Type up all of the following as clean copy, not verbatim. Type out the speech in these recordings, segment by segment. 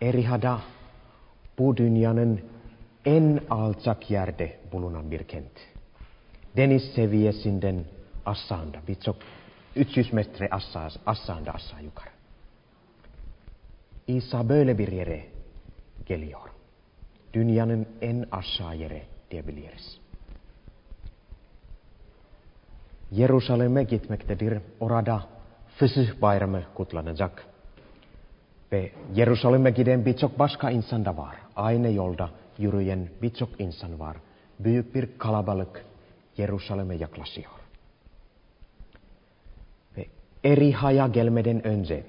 erihada bu dünyanın en alçak yerde bulunan bir kent. Deniz seviyesinden aşağında, birçok 300 metre aşağında aşağı yukarı. İsa böyle bir yere geliyor. Dünyanın en aşağı yere diyebiliriz. Yerusalem'e gitmektedir. Orada Fısıh Bayramı kutlanacak. Ve Yerusalem'e giden birçok başka insan da var. Aynı yolda yürüyen birçok insan var. Büyük bir kalabalık Yerusalem'e yaklaşıyor. Ve Eriha'ya gelmeden önce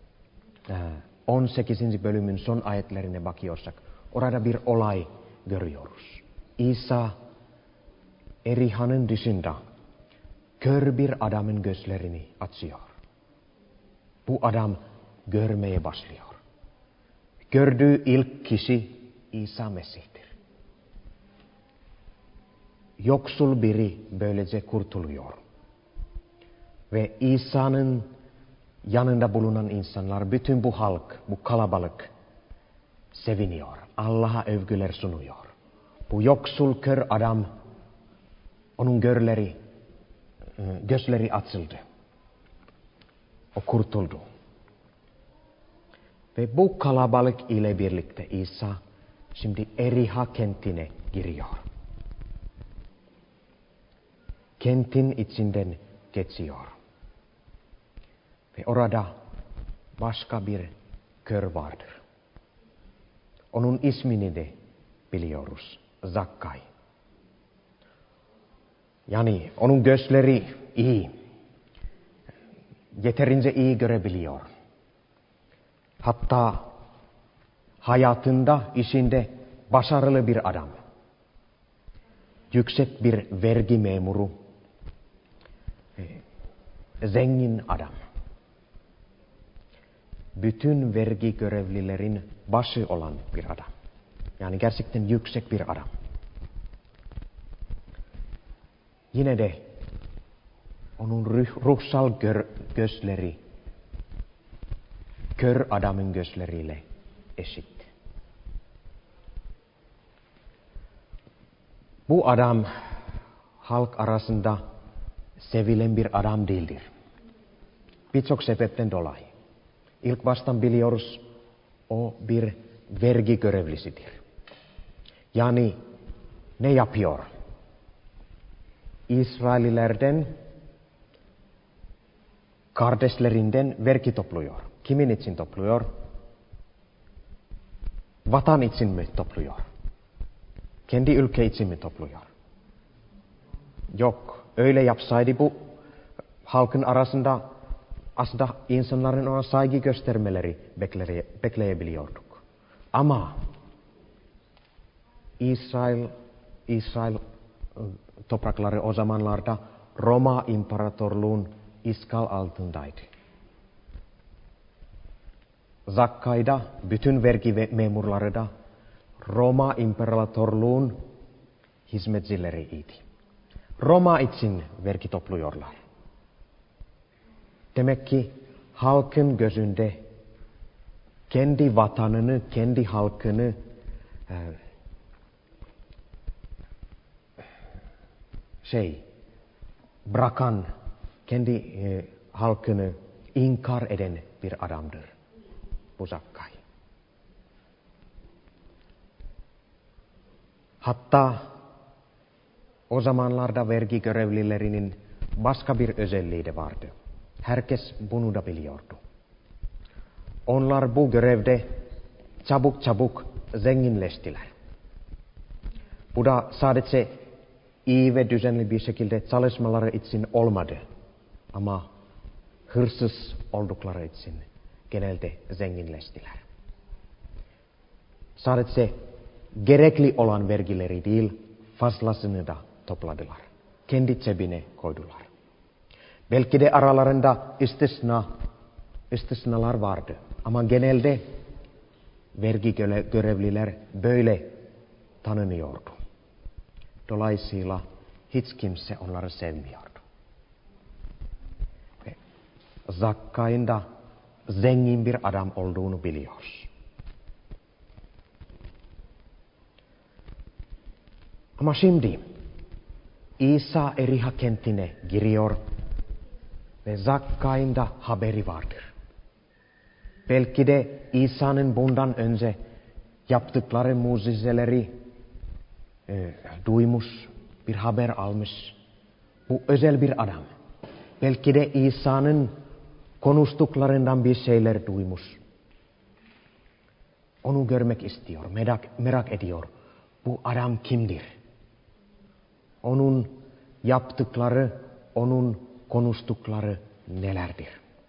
18. bölümün son ayetlerine bakıyorsak orada bir olay görüyoruz. İsa Eriha'nın dışında kör bir adamın gözlerini açıyor. Bu adam görmeye başlıyor. Gördüğü ilk kişi İsa Mesih'tir. Yoksul biri böylece kurtuluyor. Ve İsa'nın yanında bulunan insanlar, bütün bu halk, bu kalabalık seviniyor. Allah'a övgüler sunuyor. Bu yoksul kör adam, onun gözleri açıldı. O kurtuldu. Ve bu kalabalık ile birlikte İsa şimdi Eriha kentine giriyor. Kentin içinden geçiyor. Ve orada başka bir kör vardır. Onun ismini de biliyoruz. Zakkay. Yani onun gözleri iyi. Yeterince iyi görebiliyor. Hatta hayatında, işinde başarılı bir adam. Yüksek bir vergi memuru. Zengin adam. Bütün vergi görevlilerin başı olan bir adam. Yani gerçekten yüksek bir adam. Yine de onun ruhsal gözleri kör adamın gözleriyle eşit. Bu adam halk arasında sevilen bir adam değildir. Birçok sebepten dolayı. İlk baştan biliyoruz o bir vergi görevlisidir. Yani ne yapıyor? İsraillilerden, kardeşlerinden vergi topluyor. Kimin için topluyor? Vatan için mi topluyor? Kendi ülke için mi topluyor? Yok. Öyle yapsaydı bu halkın arasında aslında insanların ona saygı göstermeleri bekleyebiliyorduk. Ama İsrail toprakları o zamanlarda Roma İmparatorluğun işgal altındaydı. Zakkay'da bütün vergi memurları da Roma İmparatorluğun hizmetçileriydi. Roma için vergi topluyorlar. Demek ki halkın gözünde kendi vatanını, kendi halkını bırakan, kendi halkını inkar eden bir adamdır bu Zakkay. Hatta o zamanlarda vergi görevlilerinin başka bir özelliği de vardı. Herkes bunu da biliyordu. Onlar bu görevde çabuk zenginleştiler. Bu da sadece iyi ve düzenli bir şekilde çalışmaları için olmadı. Ama hırsız oldukları için genelde zenginleştiler. Sadece gerekli olan vergileri değil, fazlasını da topladılar. Kendi cebine koydular. Belki de aralarında istisnalar vardı. Ama genelde vergi görevliler böyle tanınıyordu. Dolayısıyla hiç kimse onları sevmiyordu. Zakkay'ın da zengin bir adam olduğunu biliyoruz. Ama şimdi İsa eriha kentine giriyor ve Zakkai'nin da haberi vardır. Belki de İsa'nın bundan önce yaptıkları mucizeleri duymuş, bir haber almış. Bu özel bir adam. Belki de İsa'nın konuştuklarından bir şeyler duymuş. Onu görmek istiyor, merak ediyor. Bu adam kimdir? Onun yaptıkları, onun konuştukları nelerdir?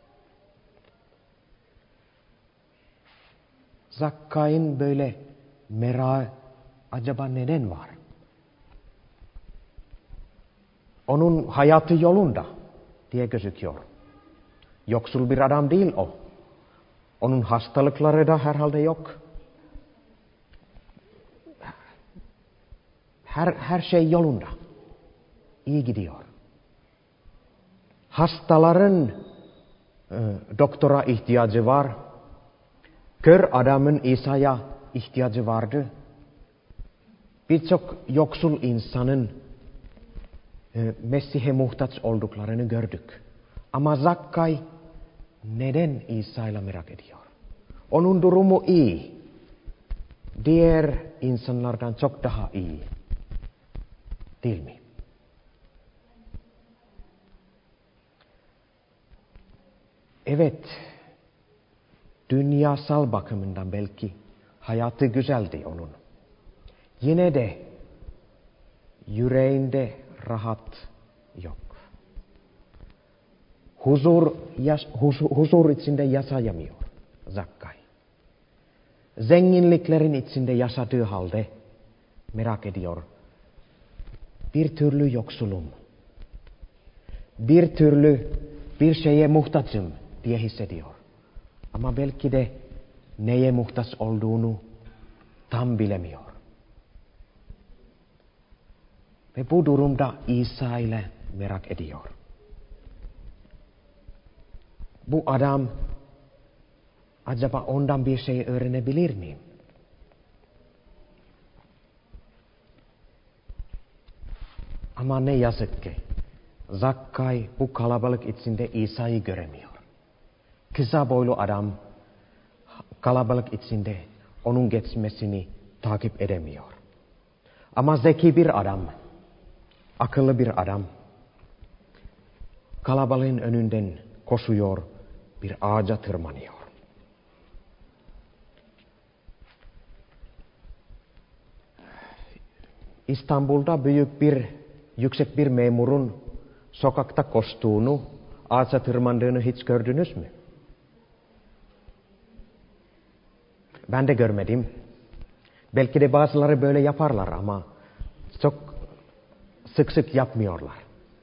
Zakkai'nin böyle merakı acaba neden var? Onun hayatı yolunda diye gözüküyor. Yoksul bir adam değil o. Onun hastalıkları da herhalde yok. Her şey yolunda. İyi gidiyor. Hastaların doktora ihtiyacı var. Kör adamın İsa'ya ihtiyacı vardı. Birçok yoksul insanın Mesih'e muhtaç olduklarını gördük. Ama Zakkai neden İsa'yla merak ediyor? Onun durumu iyi. Diğer insanlardan çok daha iyi. Değil mi? Evet, dünyasal bakımından belki hayatı güzeldi onun. Yine de yüreğinde rahat yok. Huzur içinde yaşayamıyor Zakkai. Zenginliklerin içinde yaşadığı halde merak ediyor. Bir türlü yoksulum. Bir türlü bir şeye muhtaçım diye hissediyor. Ama belki de neye muhtaç olduğunu tam bilemiyor. Ve bu durumda İsa ile merak ediyor. Bu adam acaba ondan bir şey öğrenebilir miyim? Ama ne yazık ki Zakkai bu kalabalık içinde İsa'yı göremiyor. Kısa boylu adam kalabalık içinde onun geçmesini takip edemiyor. Ama zeki bir adam, akıllı bir adam kalabalığın önünden koşuyor, bir ağaca tırmanıyor. İstanbul'da yüksek bir memurun sokakta koştuğunu, ağaca tırmandığını hiç gördünüz mü? Ben de görmedim. Belki de bazıları böyle yaparlar ama çok sık sık yapmıyorlar.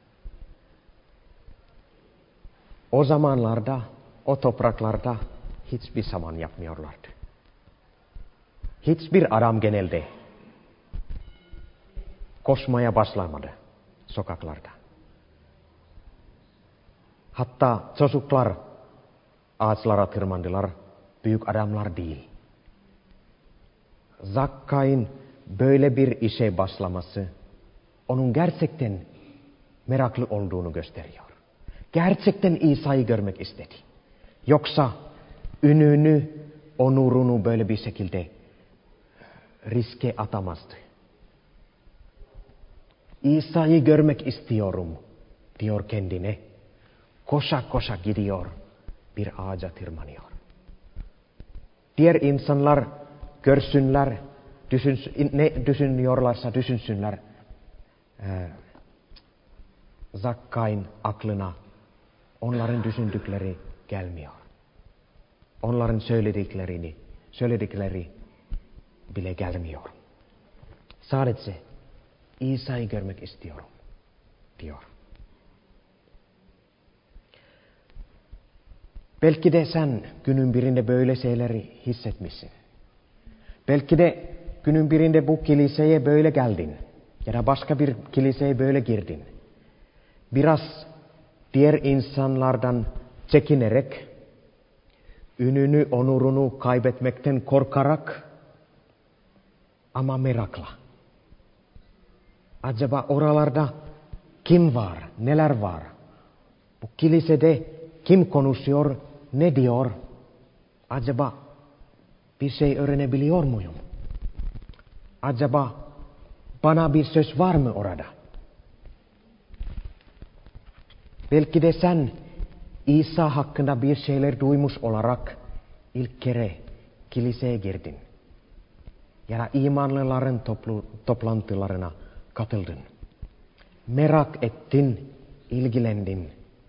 O zamanlarda, o topraklarda hiçbir zaman yapmıyorlardı. Hiçbir adam genelde koşmaya başlamadı sokaklarda. Hatta çocuklar ağaçlara tırmandılar, büyük adamlar değil. Zakkai'nin böyle bir işe başlaması onun gerçekten meraklı olduğunu gösteriyor. Gerçekten İsa'yı görmek istedi. Yoksa ününü, onurunu böyle bir şekilde riske atamazdı. İsa'yı görmek istiyorum diyor kendine. Koşa koşa gidiyor, bir ağaca tırmanıyor. Diğer insanlar görsünler, ne düşünüyorlarsa düşünsünler. Zakkai'nin aklına onların düşündükleri gelmiyor. Onların söyledikleri bile gelmiyor. Sadece İsa'yı görmek istiyorum diyor. Belki de sen günün birinde böyle şeyleri hissetmişsin. Belki de günün birinde bu kiliseye böyle geldin. Ya da başka bir kiliseye böyle girdin. Biraz diğer insanlardan çekinerek, ününü, onurunu kaybetmekten korkarak ama merakla. Acaba oralarda kim var, neler var? Bu kilisede kim konuşuyor, ne diyor? Acaba bir şey öğrenebiliyor muyum? Acaba bana bir söz var mı orada? Belki de sen İsa hakkında bir şeyler duymuş olarak ilk kere kiliseye girdin. Ya da imanlıların toplantılarına katıldın. Merak ettin, ilgilendin.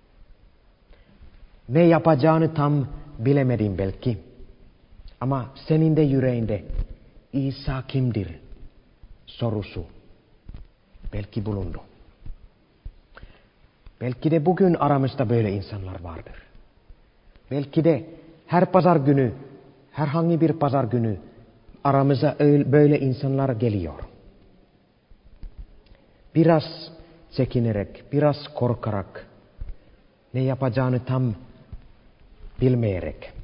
Ne yapacağını tam bilemedin belki. Ama senin de yüreğinde İsa kimdir sorusu belki bulundu. Belki de bugün aramızda böyle insanlar vardır. Belki de her pazar günü, herhangi bir pazar günü aramıza böyle insanlar geliyor. Biraz çekinerek, biraz korkarak, ne yapacağını tam bilmeyerek.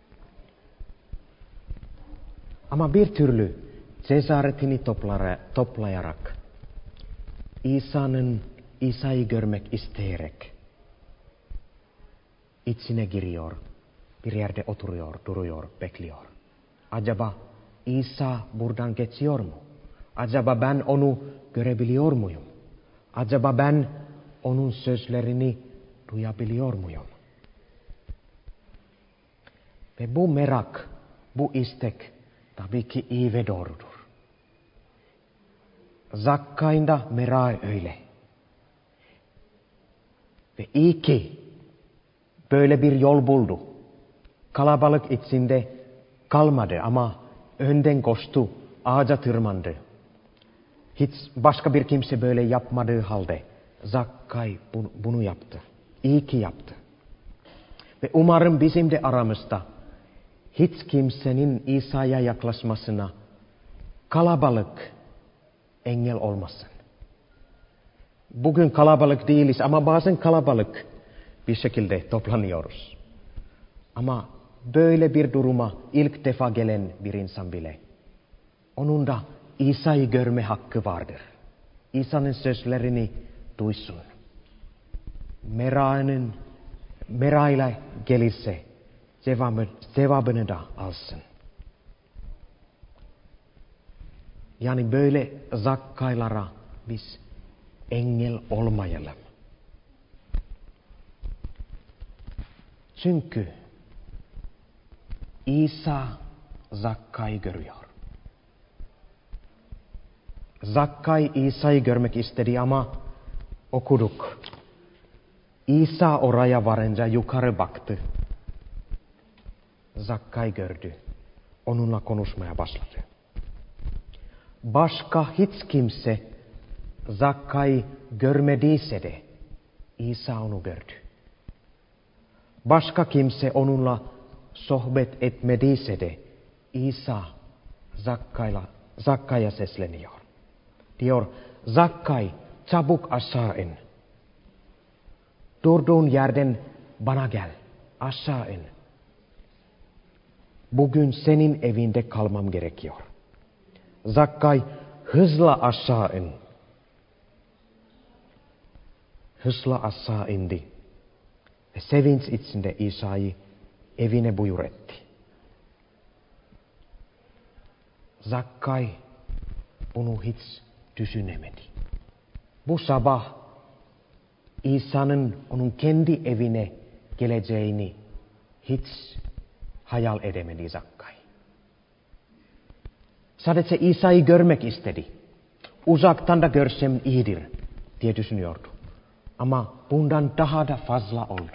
Ama bir türlü cesaretini toplayarak, İsa'yı görmek isteyerek içine giriyor, bir yerde oturuyor, duruyor, bekliyor. Acaba İsa buradan geçiyor mu? Acaba ben onu görebiliyor muyum? Acaba ben onun sözlerini duyabiliyor muyum? Ve bu merak, bu istek tabii ki iyi ve doğrudur. Zakkay'ın da merağı öyle. Ve iyi ki böyle bir yol buldu. Kalabalık içinde kalmadı ama önden koştu, ağaca tırmandı. Hiç başka bir kimse böyle yapmadığı halde Zakkay bunu yaptı. İyi ki yaptı. Ve umarım bizim de aramızda hiç kimsenin İsa'ya yaklaşmasına kalabalık engel olmasın. Bugün kalabalık değiliz ama bazen kalabalık bir şekilde toplanıyoruz. Ama böyle bir duruma ilk defa gelen bir insan bile, onun da İsa'yı görme hakkı vardır. İsa'nın sözlerini duysun. Merayla gelirse cevabını da alsın. Yani böyle Zakkaylara biz engel olmayalım. Çünkü İsa Zakkay'ı görüyor. Zakkay İsa'yı görmek istedi ama okuduk. İsa oraya varınca yukarı baktı. Zakkay gördü. Onunla konuşmaya başladı. Başka hiç kimse Zakkay görmediyse de İsa onu gördü. Başka kimse onunla sohbet etmediyse de İsa Zakkay'a sesleniyor. Diyor, Zakkay çabuk aşağı in. Durduğun yerden bana gel, aşağı in. Bugün senin evinde kalmam gerekiyor. Zakkay hızla aşağı in. Hızla aşağı indi. Ve sevinç içinde İsa'yı evine buyur etti. Zakkay bunu hiç düşünemedi. Bu sabah İsa'nın onun kendi evine geleceğini hiç hayal edemedi Zakkay. Sadece İsa'yı görmek istedi. Uzaktan da görsem iyidir diye düşünüyordu. Ama bundan daha da fazla oldu.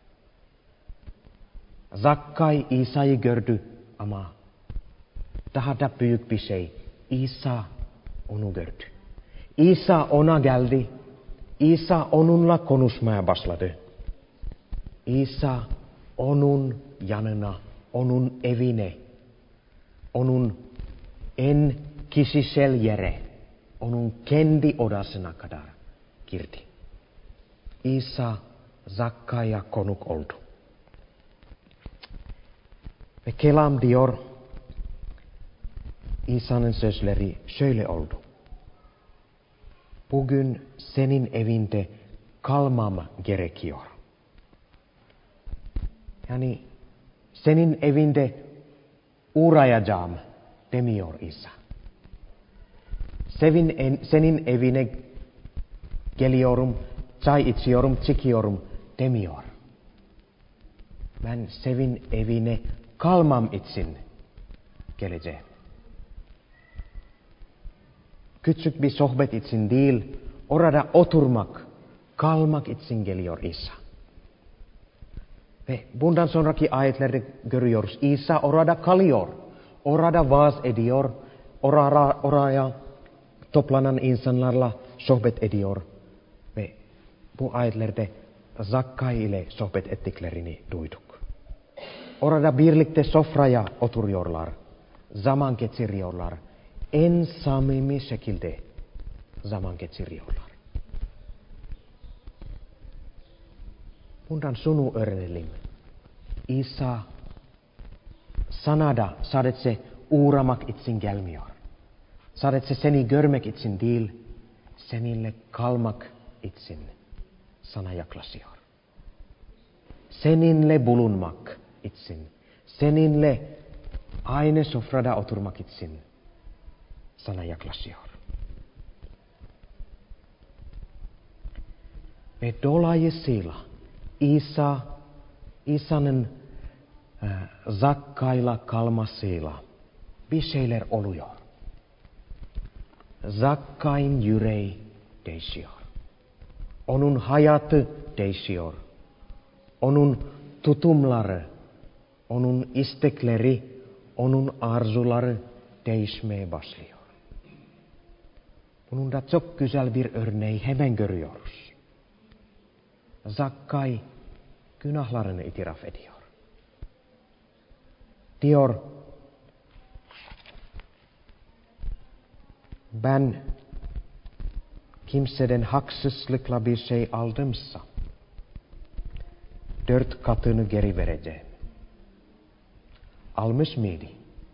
Zakkay İsa'yı gördü ama daha da büyük bir şey. İsa onu gördü. İsa ona geldi. İsa onunla konuşmaya başladı. İsa onun yanına, onun evine, onun en kişisel yere, onun kendi odasına kadar girdi. İsa Zakkay'a konuk oldu. Ve kelam diyor, İsa'nın sözleri şöyle oldu. Bugün senin evinde kalmam gerekiyor. Yani senin evinde uğrayacağım demiyor İsa. Senin evine geliyorum, çay içiyorum, çıkıyorum demiyor. Ben senin evine kalmam için geleceğim. Küçük bir sohbet için değil, orada oturmak, kalmak için geliyor İsa. Ve bundan sonraki ayetlerde görüyoruz. İsa orada kalıyor, orada vaaz ediyor, oraya toplanan insanlarla sohbet ediyor. Ve bu ayetlerde Zakkay ile sohbet ettiklerini duyduk. Orada birlikte sofraya oturuyorlar, zaman geçiriyorlar. En samimi şekilde zaman geçiriyorlar. Bundan şunu öğrenelim. İsa sana da sadece uğramak için gelmiyor. Sadece seni görmek için değil, seninle kalmak için sana yaklaşıyor. Seninle bulunmak için, seninle aynı sofrada oturmak için sana yaklaşıyor. Ve dolayısıyla İsa'nın Zakkayla kalmasıyla bir şeyler oluyor. Zakkay'ın yüreği değişiyor. Onun hayatı değişiyor. Onun tutumları, onun istekleri, onun arzuları değişmeye başlıyor. Bunun da çok güzel bir örneği hemen görüyoruz. Zakkay günahlarını itiraf ediyor. Diyor, ben kimseden haksızlıkla bir şey aldımsa 4 katını geri vereceğim. Almış mıydı?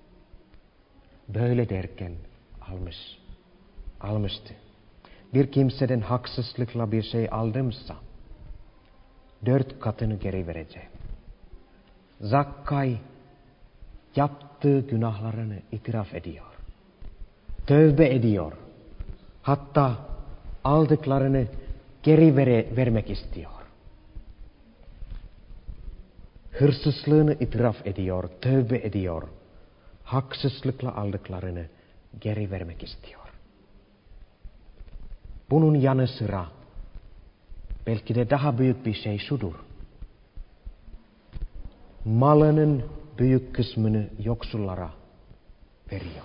Böyle derken almıştı. Bir kimseden haksızlıkla bir şey aldımsa 4 katını geri vereceğim. Zakkay yaptığı günahlarını itiraf ediyor. Tövbe ediyor. Hatta aldıklarını geri vermek istiyor. Hırsızlığını itiraf ediyor, tövbe ediyor. Haksızlıkla aldıklarını geri vermek istiyor. Bunun yanı sıra belki de daha büyük bir şey şudur. Malının büyük kısmını yoksullara veriyor.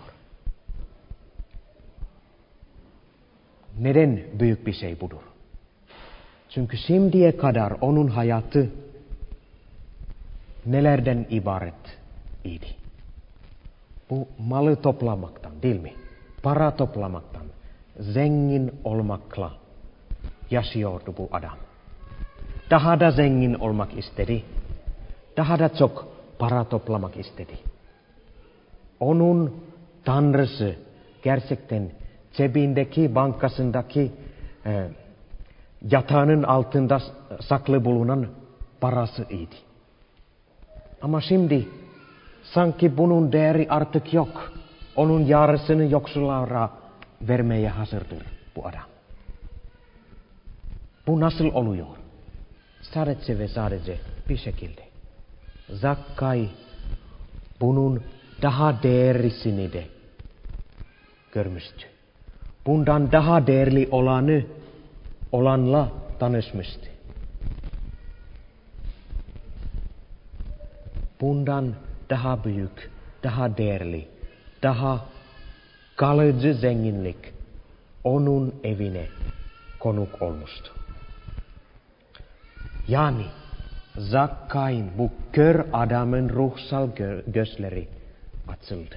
Neden büyük bir şey budur? Çünkü şimdiye kadar onun hayatı nelerden ibaret idi? Bu malı toplamaktan değil mi? Para toplamaktan, zengin olmakla yaşıyordu bu adam. Daha da zengin olmak istedi. Daha da çok para toplamak istedi. Onun tanrısı gerçekten cebindeki, bankasındaki yatağının altında saklı bulunan parası idi. Ama şimdi sanki bunun değeri artık yok. Onun yarısını yoksullara vermeye hazırdır bu adam. Bu nasıl oluyor? Sadece ve sadece bir şekilde. Zakkay bunun daha değerlisini de görmüştü. Bundan daha değerli olanla tanışmıştı. Bundan daha büyük, daha değerli, daha kalıcı zenginlik onun evine konuk olmuştu. Yani Zakkay'ın bu kör adamın ruhsal gözleri açıldı.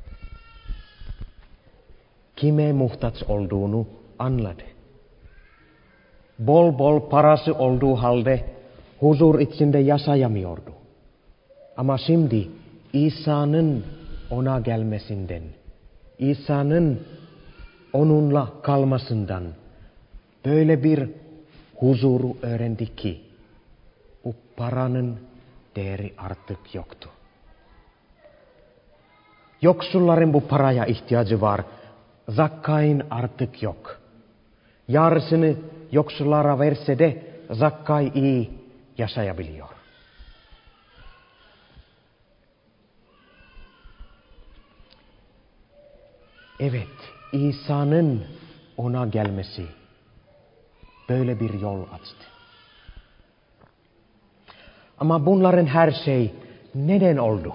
Kime muhtaç olduğunu anladı. Bol bol parası olduğu halde huzur içinde yaşayamıyordu. Ama şimdi İsa'nın ona gelmesinden, İsa'nın onunla kalmasından böyle bir huzuru öğrendi ki bu paranın değeri artık yoktu. Yoksulların bu paraya ihtiyacı var. Zakkayın artık yok. Yarısını yoksullara verse de Zakkay iyi yaşayabiliyor. Evet, İsa'nın ona gelmesi böyle bir yol açtı. Ama bunların her şey neden oldu?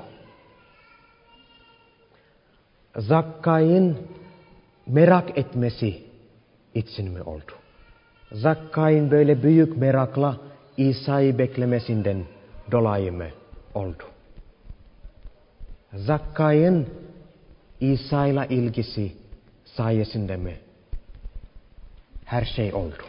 Zakkay'ın merak etmesi için mi oldu? Zakkay'ın böyle büyük merakla İsa'yı beklemesinden dolayı mı oldu? Zakkay'ın İsa'yla ilgisi sayesinde mi her şey oldu?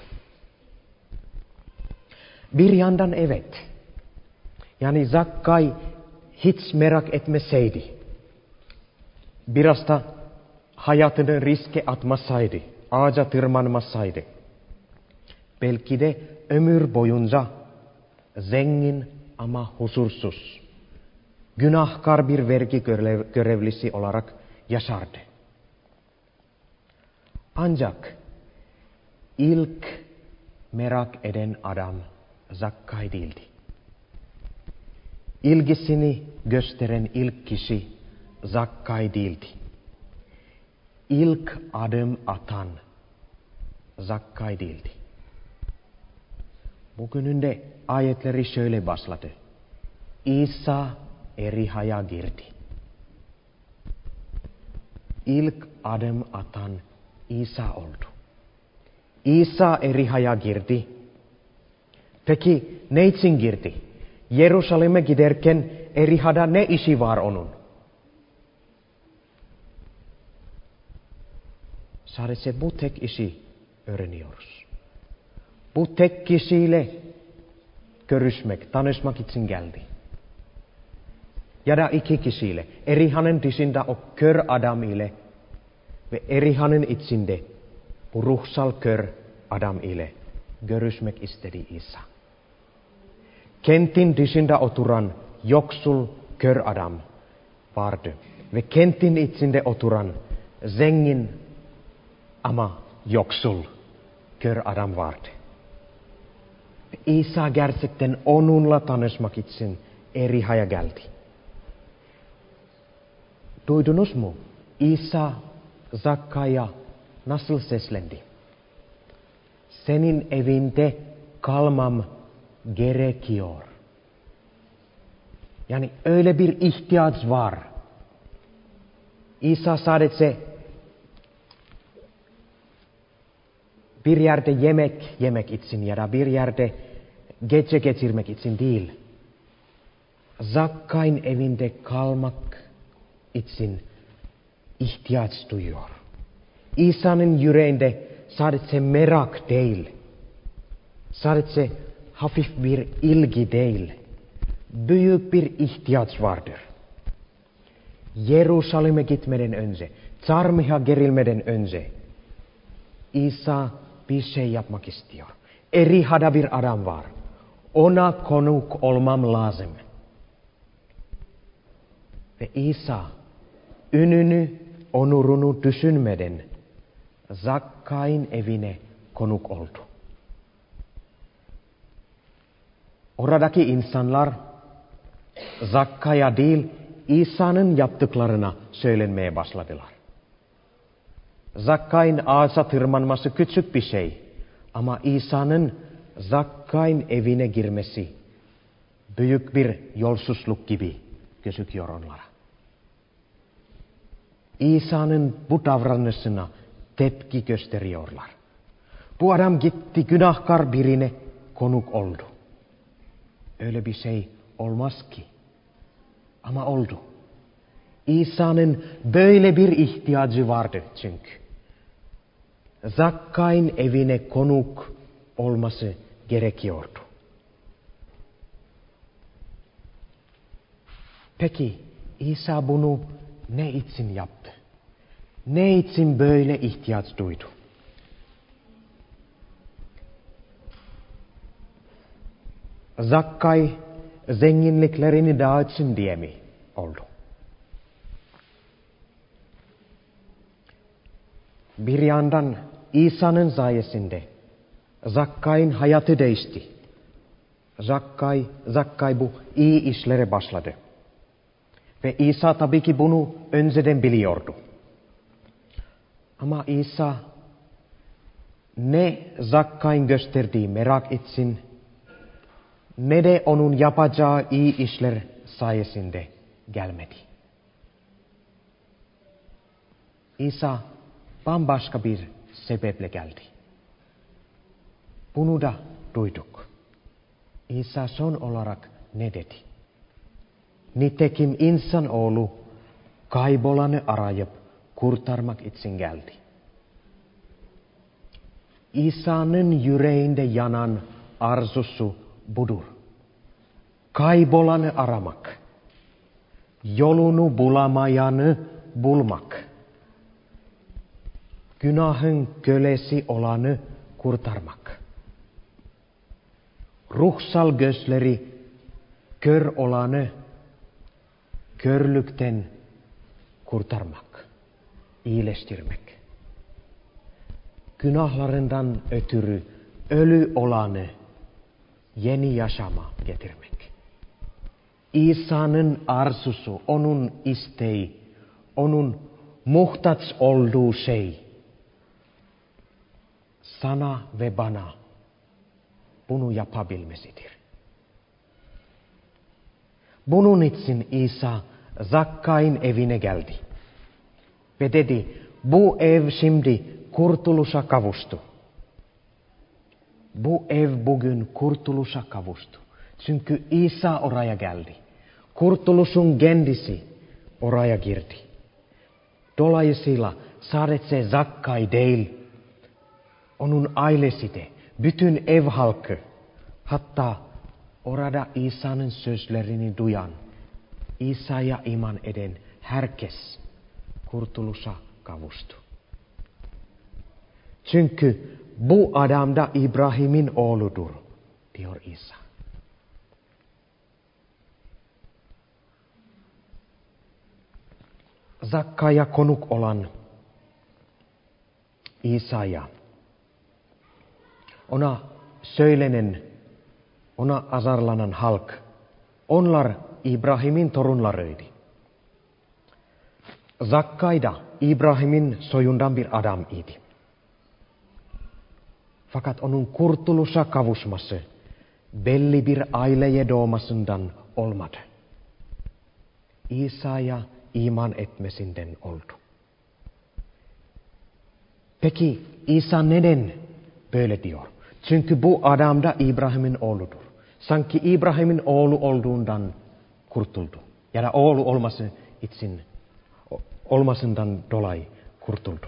Bir yandan evet. Yani Zakkay hiç merak etmeseydi, biraz da hayatını riske atmasaydı, ağaca tırmanmasaydı, belki de ömür boyunca zengin ama huzursuz, günahkar bir vergi görevlisi olarak yaşardı. Ancak ilk merak eden adam Zakkay değildi. İlgisini gösteren ilk kişi Zakkay değildi. İlk adım atan Zakkay değildi. Bugünün de ayetleri şöyle başladı. İsa Eriha'ya girdi. İlk adım atan İsa oldu. İsa Eriha'ya girdi. Peki ne için girdi? Yerusalim'e giderken Eriha'da ne işi var onun? Sadece bu tek işi öğreniyoruz. Bu tek kişiyle görüşmek, tanışmak için geldi. Ya da iki kişiyle. Eriha'nın dışında o kör adam ile ve Eriha'nın içinde bu ruhsal kör adam ile görüşmek istedi İsa. Kentin dışında oturan yoksul kör adam vardı. Ve kentin içinde oturan zengin ama yoksul kör adam vardı. Ve İsa gerçekten onunla tanışmak için Eriha'ya geldi. Duydunuz mu? İsa Zakkay'a nasıl seslendi? Senin evinde kalmam gerekiyor. Yani öyle bir ihtiyaç var. İsa sadece bir yerde yemek için ya da bir yerde gece geçirmek için değil. Zakkay'ın evinde kalmak için ihtiyaç duyuyor. İsa'nın yüreğinde sadece merak değil, sadece hafif bir ilgi değil, büyük bir ihtiyaç vardır. Yerusalim'e gitmeden önce, çarmıha gerilmeden önce İsa bir şey yapmak istiyor. Eriha'da bir adam var. Ona konuk olmam lazım. Ve İsa ününü, onurunu düşünmeden Zakkay'ın evine konuk oldu. Oradaki insanlar Zakkay'a değil İsa'nın yaptıklarına söylenmeye başladılar. Zakkay'ın ağaca tırmanması küçük bir şey. Ama İsa'nın Zakkay'ın evine girmesi büyük bir yolsuzluk gibi gözüküyor onlara. İsa'nın bu davranışına tepki gösteriyorlar. Bu adam gitti günahkar birine konuk oldu. Öyle bir şey olmaz ki. Ama oldu. İsa'nın böyle bir ihtiyacı vardı çünkü. Zakkay'ın evine konuk olması gerekiyordu. Peki İsa bunu ne için yaptı? Ne için böyle ihtiyaç duydu? Zakkai zenginliklerini dağıtsın diye mi oldu? Bir yandan İsa'nın sayesinde Zakkai'nin hayatı değişti. Zakkai bu iyi işlere başladı. Ve İsa tabii ki bunu önceden biliyordu. Ama İsa ne Zakkai'nin gösterdiği merak etsin, ne de onun yapacağı iyi işler sayesinde gelmedi. İsa bambaşka bir sebeple geldi. Bunu da duyduk. İsa son olarak ne dedi? Nitekim insanoğlu kaybolanı arayıp kurtarmak için geldi. İsa'nın yüreğinde yanan arzusu budur. Kaybolanı aramak. Yolunu bulamayanı bulmak. Günahın kölesi olanı kurtarmak. Ruhsal gözleri kör olanı körlükten kurtarmak, iyileştirmek. Günahlarından ötürü ölü olanı yeni yaşama getirmek. İsa'nın arzusu, onun isteği, onun muhtaç olduğu şey sana ve bana bunu yapabilmesidir. Bunun için İsa Zakkai'nin evine geldi. Ve dedi, bu ev şimdi kurtuluşa kavuştu. Bu ev bugün kurtuluşa kavuştu. Çünkü İsa oraya geldi. Kurtuluşun kendisi oraya girdi. Dolayısıyla sadece Zakkai değil, onun ailesi de, bütün ev halkı, hatta orada İsa'nın sözlerini duyan, İsa'ya iman eden herkes kurtuluşa kavuştu. Çünkü bu adam da İbrahim'in oğludur, diyor İsa. Zakkai'ye konuk olan İsa'ya, ona söylenen, ona azarlanan halk, onlar İbrahim'in torunlarıydı. Zakkai da İbrahim'in soyundan bir adam idi. Fakat onun kurtuluşa kavuşması belli bir aileye doğmasından olmadı. İsa'ya iman etmesinden oldu. Peki İsa neden böyle diyor? Çünkü bu adam da İbrahim'in oğludur. Sanki İbrahim'in oğlu olduğundan kurtuldu. Ya da oğlu olmasından dolayı kurtuldu.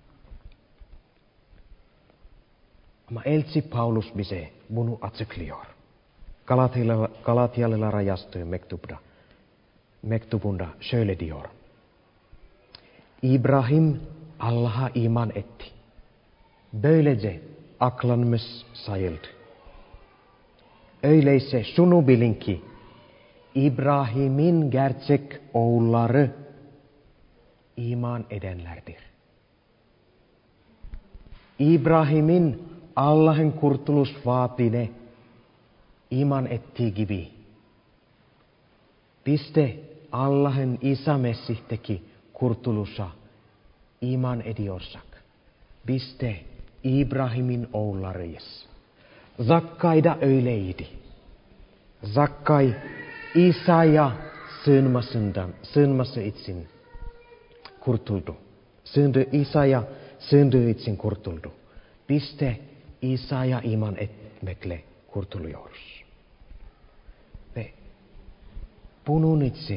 Ama elçi Paulus bize bunu açıklıyor. Galatyalılara yazdığı mektubunda şöyle diyor. İbrahim Allah'a iman etti. Böylece aklanmış sayıldı. Öyleyse şunu bilin ki İbrahim'in gerçek oğulları iman edenlerdir. İbrahim'in Allah'ın kurtuluş vaadine iman ettiği gibi biz de Allah'ın İsa Mesih'teki kurtuluşa iman ediyorsak biz de İbrahim'in oğullarıyız. Zakkai da öyleydi. Zakkai İsa'ya sığınması için kurtuldu. İsa'ya sığındığı için kurtuldu. Biz de İsa'ya iman etmekle kurtuluyoruz. Ve bunun için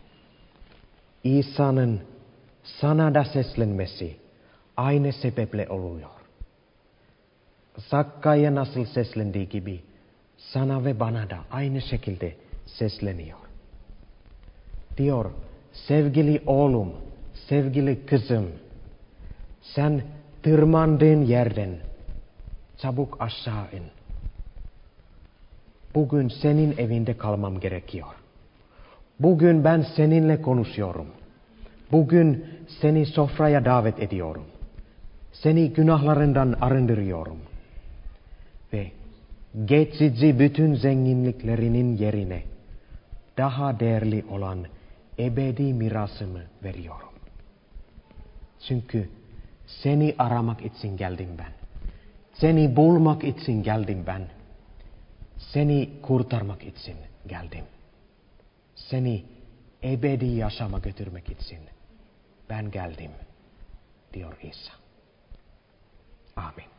İsa'nın sana da seslenmesi aynı sebeple oluyor. Zakkai'ye nasıl seslendiği gibi sana ve bana da aynı şekilde sesleniyor. Diyor, sevgili oğlum, sevgili kızım, sen tırmandığın yerden çabuk aşağı in. bugün senin evinde kalmam gerekiyor. Bugün ben seninle konuşuyorum. Bugün seni sofraya davet ediyorum. Seni günahlarından arındırıyorum. Ve geçici bütün zenginliklerinin yerine daha değerli olan ebedi mirasımı veriyorum. Çünkü seni aramak için geldim ben. Seni bulmak için geldim ben. Seni kurtarmak için geldim. Seni ebedi yaşama götürmek için ben geldim, diyor İsa. Amin.